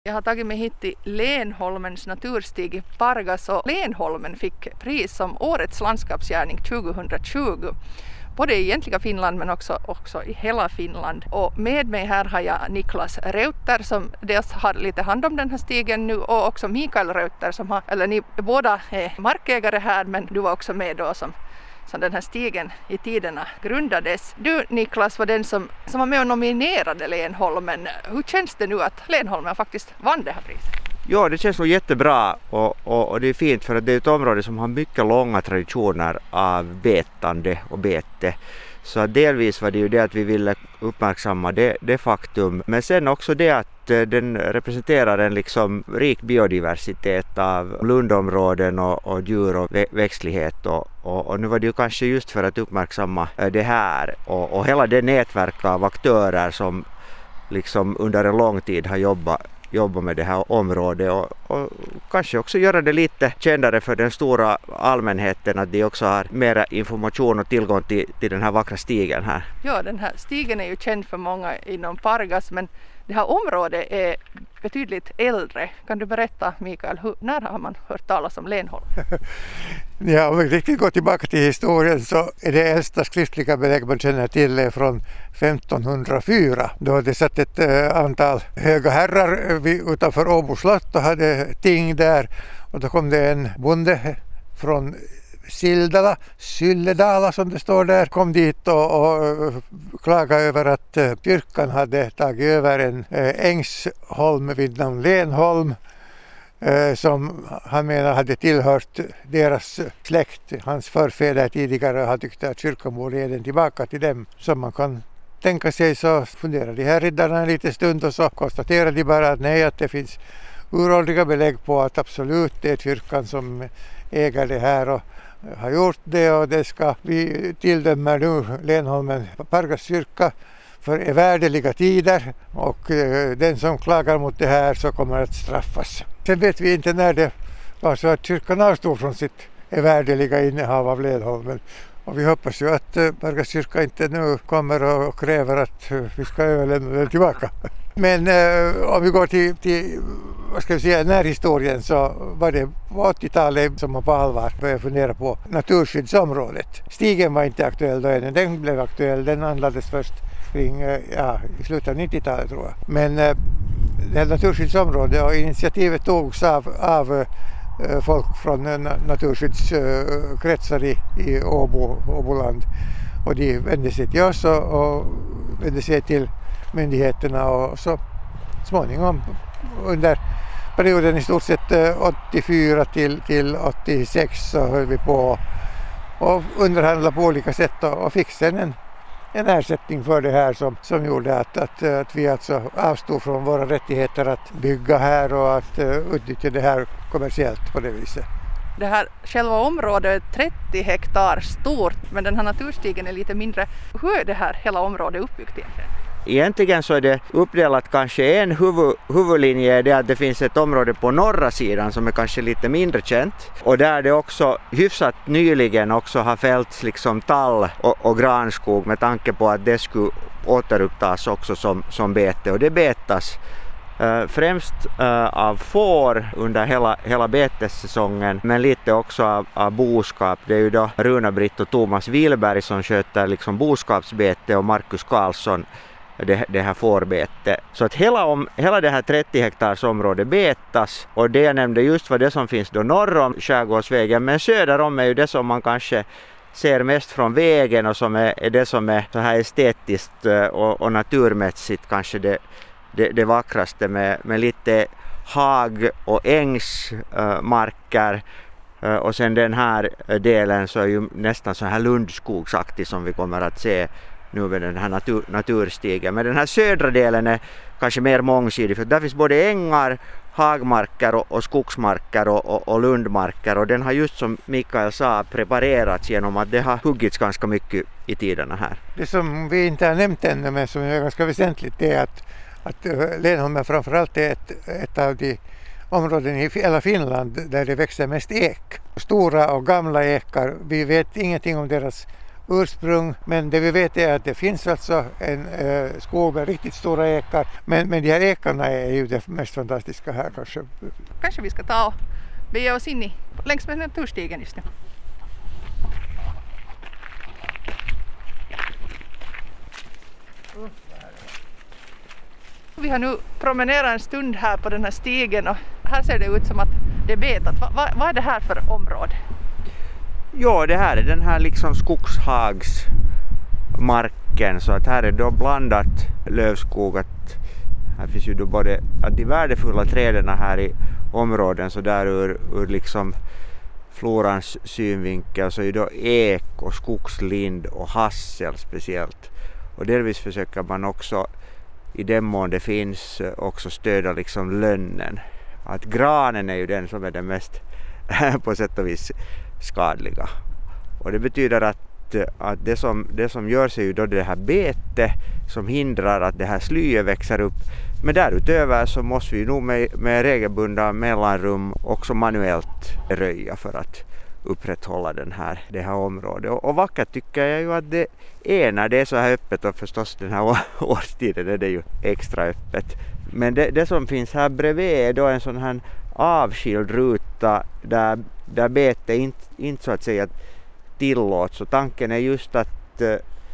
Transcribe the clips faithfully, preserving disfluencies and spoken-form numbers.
Jag har tagit mig hit till Lenholmens naturstig i Pargas och Lenholmen fick pris som årets landskapsgärning tjugohundratjugo. Både i egentliga Finland men också, också i hela Finland. Och med mig här har jag Niklas Reuter som dels har lite hand om den här stigen nu och också Mikael Reuter som har, eller ni båda är markägare här men du var också med då som som den här stigen i tiderna grundades. Du Niklas var den som, som var med och nominerade Lenholmen. Hur känns det nu att Lenholmen faktiskt vann det här priset? Ja, det känns nog jättebra och, och, och det är fint för att det är ett område som har mycket långa traditioner av betande och bete. Så delvis var det ju det att vi ville uppmärksamma det, det faktum. Men sen också det att den representerar en liksom rik biodiversitet av lundområden och, och djur och växtlighet. Och, och, och nu var det ju kanske just för att uppmärksamma det här och, och hela det nätverk av aktörer som liksom under en lång tid har jobbat jobba med det här området och, och kanske också göra det lite kändare för den stora allmänheten att de också har mera information och tillgång till, till den här vackra stigen här. Ja, den här stigen är ju känd för många inom Pargas men det här området är betydligt äldre. Kan du berätta Mikael, hur, när har man hört talas om Lenholm? Ja, om vi riktigt går tillbaka till historien så är det äldsta skriftliga belägg man känner till från femtonhundrafyra. Då det satt ett äh, antal höga herrar vid, utanför Åbo slott och hade ting där. Och då kom det en bonde från Sildala, Sylledala som det står där, kom dit och, och klagade över att uh, kyrkan hade tagit över en uh, ängsholm vid namn Lenholm uh, som han menar hade tillhört deras släkt. Hans förfäder tidigare har tyckt att kyrkan borde ge den tillbaka till dem. Som man kan tänka sig så funderar de här riddarna en liten stund och så konstaterar de bara att nej, att det finns uråldriga belägg på att absolut det är kyrkan som äger det här och har gjort det och det ska vi tilldömer nu Lenholmen Pargas kyrka för evärdeliga tider och eh, den som klagar mot det här så kommer att straffas. Sen vet vi inte när det var så att kyrkan avstod från sitt evärdeliga innehav av Lenholmen och vi hoppas ju att eh, Pargas kyrka inte nu kommer och kräver att eh, vi ska överlämna den tillbaka. Men eh, om vi går till, till vad ska vi säga, närhistorien så var det på åttiotalet som man på allvar började fundera på naturskyddsområdet. Stigen var inte aktuell då än, den blev aktuell, den anlades först kring, ja, i slutet av nittiotalet tror jag. Men eh, det här naturskyddsområdet och initiativet togs av, av eh, folk från eh, naturskyddskretsar i, i Åbo, Åboland och de vände sig till oss och, och vände sig till myndigheterna och så småningom under perioden i stort sett åttiofyra till, till åttiosex så höll vi på och underhandlade på olika sätt och, och fick sen en, en ersättning för det här som, som gjorde att, att, att vi alltså avstod från våra rättigheter att bygga här och att uh, utnyttja det här kommersiellt på det viset. Det här själva området är trettio hektar stort men den här naturstigen är lite mindre. Hur är det här hela området uppbyggt egentligen? Egentligen så är det uppdelat kanske en huvud, huvudlinje är det att det finns ett område på norra sidan som är kanske lite mindre känt och där det också hyfsat nyligen också har fällts liksom tall och, och granskog med tanke på att det skulle återupptas också som, som bete och det betas Uh, främst uh, av får under hela, hela betessäsongen men lite också av, av boskap. Det är ju då Runa-Britt och Thomas Wilberg som sköter liksom boskapsbete och Markus Karlsson det, det här fårbete. Så att hela, om, hela det här trettio hektars område betas och det jag nämnde just var det som finns då norr om Skärgårdsvägen men söder om är ju det som man kanske ser mest från vägen och som är, är det som är så här estetiskt uh, och, och naturmässigt kanske det Det, det vackraste med, med lite hag och ängsmarker uh, uh, och sen den här delen så är ju nästan så här lundskogsaktig som vi kommer att se nu med den här natur, naturstigen. Men den här södra delen är kanske mer mångsidig för där finns både ängar, hagmarker och, och skogsmarker och, och, och lundmarker och den har just som Mikael sa preparerats genom att det har huggits ganska mycket i tiderna här. Det som vi inte har nämnt ännu men som är ganska väsentligt är att att Lenholmen framförallt är ett, ett av de områden i hela Finland där det växer mest ek. Stora och gamla ekar, vi vet ingenting om deras ursprung, men det vi vet är att det finns alltså en eh, skog med riktigt stora ekar, men, men de här ekarna är ju det mest fantastiska här kanske. Kanske vi ska ta och bege oss in i, längs med naturstigen just nu. Vi har nu promenerat en stund här på den här stigen och här ser det ut som att det är betat. Va, va, vad är det här för område? Ja, det här är den här liksom skogshagsmarken, så att här är då blandat lövskog. Att här finns ju då både att de värdefulla träden här i områden, så där ur, ur liksom florans synvinkel, så är då ek och skogslind och hassel speciellt. Och delvis försöker man också i den mån det finns också stöda liksom lönnen. Att granen är ju den som är den mest på sätt och vis skadliga. Och det betyder att, att det, som, det som görs är ju då det här bete som hindrar att det här slyet växer upp. Men därutöver så måste vi nog med, med regelbundna mellanrum också manuellt röja för att upprätthålla den här, det här området. Och, och vackert tycker jag ju att det är när det är så här öppet, och förstås den här årstiden är det ju extra öppet. Men det, det som finns här bredvid är då en sån här avskild ruta där, där bete inte, inte så att säga tillåts. Och tanken är just att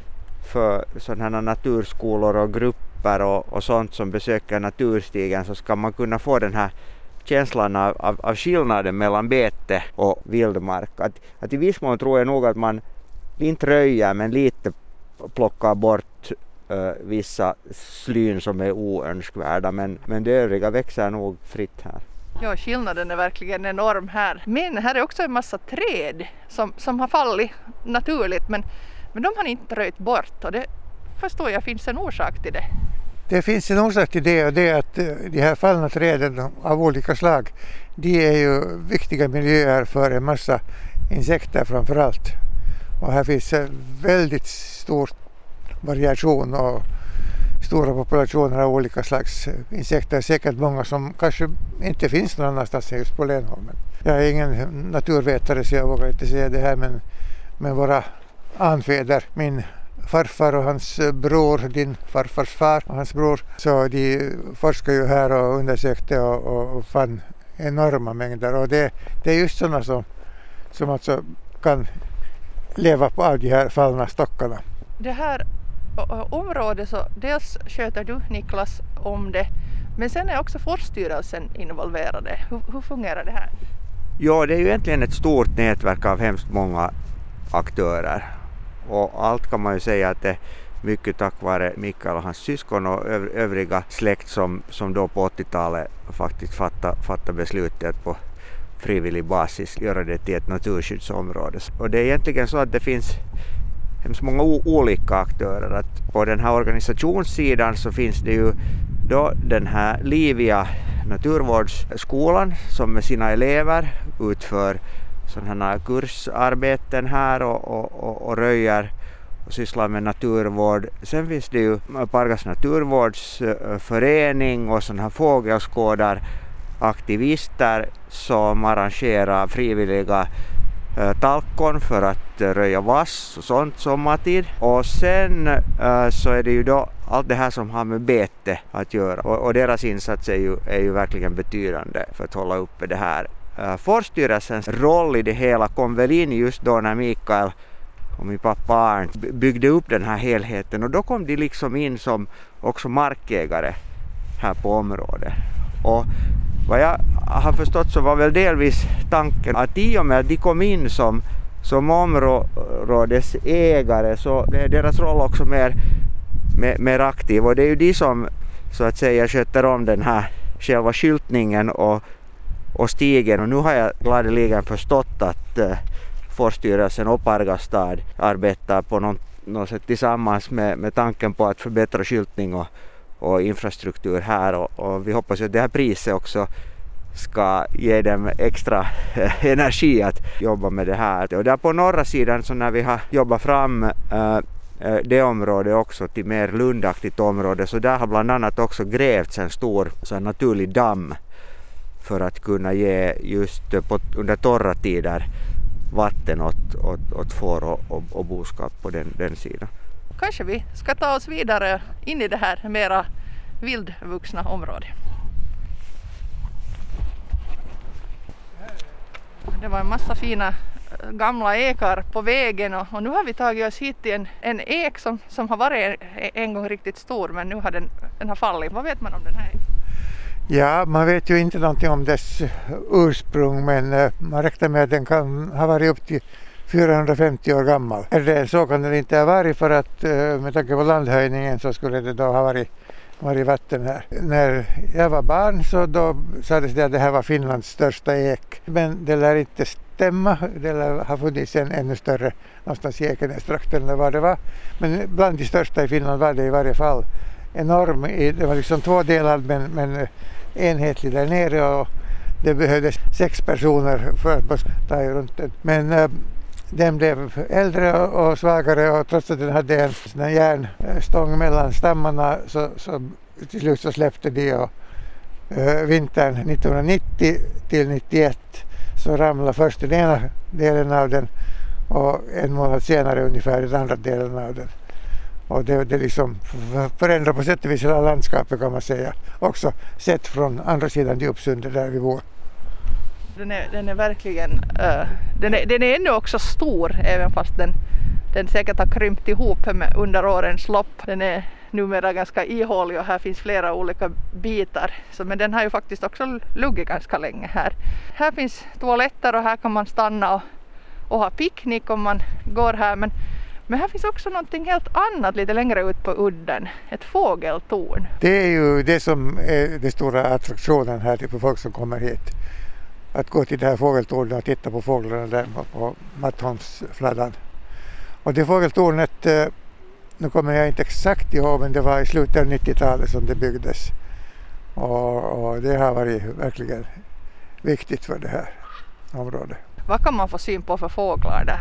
för sådana här naturskolor och grupper och, och sånt som besöker naturstigen, så ska man kunna få den här känslan av, av, av skillnaden mellan bete och vildmark. Att, att i viss mån tror jag nog att man inte röjer, men lite plockar bort uh, vissa slyn som är oönskvärda, men, men det övriga växer nog fritt här. Ja, skillnaden är verkligen enorm här. Men här är också en massa träd som, som har fallit naturligt, men, men de har inte röjt bort, och det förstår jag finns en orsak till det. Det finns en orsak till det, och det är att de här fallna träden av olika slag, de är ju viktiga miljöer för en massa insekter framför allt. Och här finns en väldigt stor variation och stora populationer av olika slags insekter. Säkert många som kanske inte finns någon annanstans just på Lenholmen. Jag är ingen naturvetare så jag vågar inte säga det här, men, men våra anfäder, min farfar och hans bror, din farfars far och hans bror, så de forskar ju här och undersökte och, och, och fann enorma mängder. Och det, det är just sådana som, som alltså kan leva på av de här fallna stockarna. Det här området, så dels sköter du, Niklas, om det, men sen är också Forststyrelsen involverade. Hur, hur fungerar det här? Ja, det är ju egentligen ett stort nätverk av hemskt många aktörer. Och allt kan man ju säga att det är mycket tack vare Mikael och hans syskon och övriga släkt som, som då på åttiotalet faktiskt fattade, fattade beslutet på frivillig basis göra det till ett naturskyddsområde. Och det är egentligen så att det finns hemskt många o- olika aktörer. Att på den här organisationssidan så finns det ju då den här Livia naturvårdsskolan som med sina elever utför sådana här kursarbeten här och, och, och, och röjer och sysslar med naturvård. Sen finns det ju Pargas naturvårdsförening och sådana här fågelskådaraktivister som arrangerar frivilliga äh, talkon för att äh, röja vass och sånt sommartid. Och sen äh, så är det ju då allt det här som har med bete att göra. Och, och deras insats är ju, är ju verkligen betydande för att hålla uppe det här. Forststyrelsens roll i det hela kom väl in just då när Mikael och min pappa Arnt byggde upp den här helheten, och då kom de liksom in som också markägare här på området. Och vad jag har förstått så var väl delvis tanken att i och med att de kom in som, som områdesägare så blev deras roll också mer, mer, mer aktiv, och det är ju de som så att säga sköter om den här själva skyltningen och och stigen, och nu har jag gladeligen förstått att eh, Forststyrelsen och Pargastad arbetar på något, något sätt tillsammans med, med tanken på att förbättra skyltning och, och infrastruktur här, och, och vi hoppas att det här priset också ska ge dem extra eh, energi att jobba med det här. Och där på norra sidan så när vi har jobbat fram eh, det området också till mer lundaktigt område, så där har bland annat också grävts en stor så naturlig damm för att kunna ge just på, under torra tider vatten åt, åt, åt får och, och, och boskap på den, den sidan. Kanske vi ska ta oss vidare in i det här mera vildvuxna området. Det var en massa fina gamla ekar på vägen och, och nu har vi tagit oss hit till en, en ek som, som har varit en, en gång riktigt stor, men nu har den, den har fallit. Vad vet man om den här? Ja, man vet ju inte någonting om dess ursprung, men uh, man räknar med att den kan ha varit upp till fyrahundrafemtio år gammal. Det, så kan den inte ha varit, för att uh, med tanke på landhöjningen så skulle det då ha varit, varit vatten här. När jag var barn så då sades det att det här var Finlands största ek, men det lär inte stämma. Det lär ha funnits en ännu större någonstans i Ekenästrakten eller vad det var, men bland de största i Finland var det i varje fall. Enorm, det var liksom tvådelad men, men enhetlig där nere, och det behövdes sex personer för att ta runt den. Men äh, den blev äldre och, och svagare, och trots att den hade en sån här järnstång mellan stammarna så, så till slut så släppte de, och äh, vintern nittonhundranittio till nittioett så ramlade först den ena delen av den och en månad senare ungefär den andra delen av den. Och det, det liksom förändrar på sätt och vis hela landskapet, kan man säga. Också sett från andra sidan Djupsundet där vi bor. Den är, den är verkligen, uh, den, är, den är ännu också stor, även fast den, den säkert har krympt ihop med, under årens lopp. Den är numera ganska ihålig och här finns flera olika bitar. Så, men den har ju faktiskt också luggit ganska länge här. Här finns toaletter och här kan man stanna och, och ha picknick om man går här. Men Men här finns också någonting helt annat lite längre ut på udden, ett fågeltorn. Det är ju det som är den stora attraktionen här för folk som kommer hit. Att gå till det här fågeltornet och titta på fåglarna där på Mattholmsfladdan. Och det fågeltornet, nu kommer jag inte exakt ihåg, men det var i slutet av nittiotalet som det byggdes. Och, och det har varit verkligen viktigt för det här området. Vad kan man få syn på för fåglar där?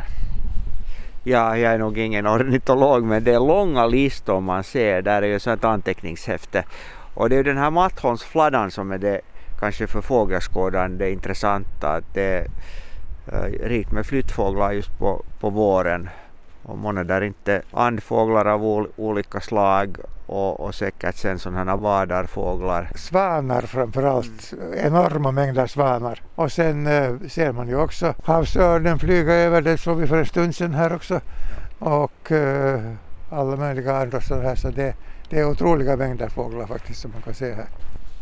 Ja, jag är nog ingen ornitolog, men det är långa listor man ser. Där är ju så ett anteckningshäfte. Och det är ju den här Mattholmsfladdan som är det kanske för fågelskådaren det intressanta. Att det är äh, rikt med flyttfåglar just på, på våren. Och många där inte andfåglar av ol, olika slag. Och, och säkert sen sådana vadarfåglar. Svanar framförallt, enorma mängder svanar. Och sen eh, ser man ju också havsörnen flyga över, det såg vi för en stund sedan här också. Och eh, alla möjliga andra sådana här, så det, det är otroliga mängder fåglar faktiskt som man kan se här.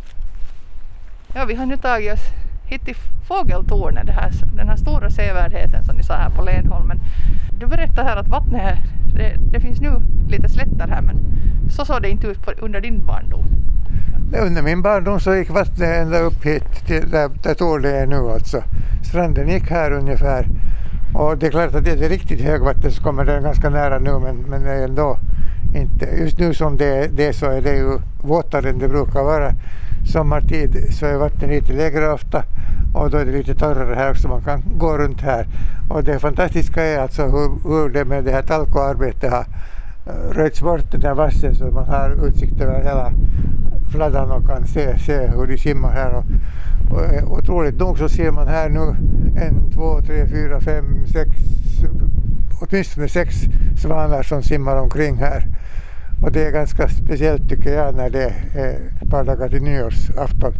Ja, vi har nu tagit oss hit till fågeltornet, det här, den här stora sevärdheten som ni sa här på Lenholmen. Du berättade här att vattnet här, det, det finns nu lite slättar här, men så såg det inte ut på, under din barndom. Under min barndom så gick vattnet ända upp hit till där, där tornet är nu alltså. Stranden gick här ungefär, och det är klart att det är riktigt högvatten så kommer det ganska nära nu, men, men det är ändå inte. Just nu som det, det är så är det ju våtare än det brukar vara. Sommartid så är vattnet lite lägre ofta, och då är det lite torrare här också, man kan gå runt här. Och det fantastiska är alltså hur, hur det med det här talkoarbetet har röjts bort den här vassen, så man har utsikt över hela fladdan och kan se, se hur de simmar här. Och, och otroligt nog så ser man här nu en, två, tre, fyra, fem, sex, åtminstone sex svanar som simmar omkring här. Och det är ganska speciellt tycker jag när det är ett par dagar till nyårsafton.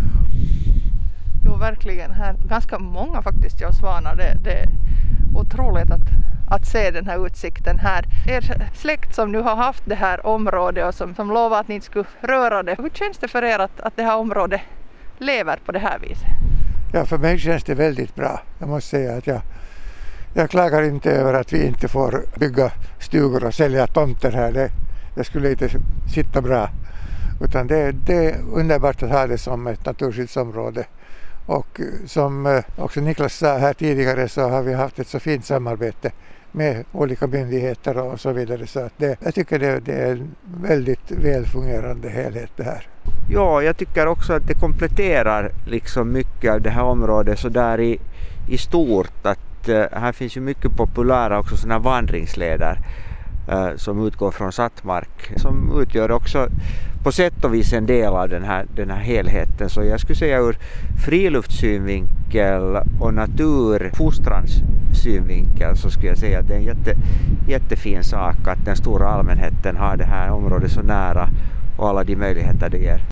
Jo, verkligen. Här ganska många faktiskt jag svanar. Det, det är otroligt att, att se den här utsikten här. Er släkt som nu har haft det här området och som, som lovade att ni inte skulle röra det. Hur känns det för er att, att det här området lever på det här viset? Ja, för mig känns det väldigt bra. Jag måste säga att jag, jag klagar inte över att vi inte får bygga stugor och sälja tomter här. Det, det skulle inte sitta bra. Utan det, det är underbart att ha det som ett naturskyddsområde. Och som också Niklas sa här tidigare så har vi haft ett så fint samarbete med olika myndigheter och så vidare. Så att det, jag tycker det, det är en väldigt välfungerande helhet det här. Ja, jag tycker också att det kompletterar liksom mycket av det här området så där i, i stort. Att uh, här finns ju mycket populära också sådana vandringsleder. eh, som utgår från sattmark, som utgör också på sätt och vis en del av den här, den här helheten. Så jag skulle säga ur friluftssynvinkel och naturfostrans synvinkel så skulle jag säga att det är en jätte, jättefin sak att den stora allmänheten har det här området så nära och alla de möjligheter det ger.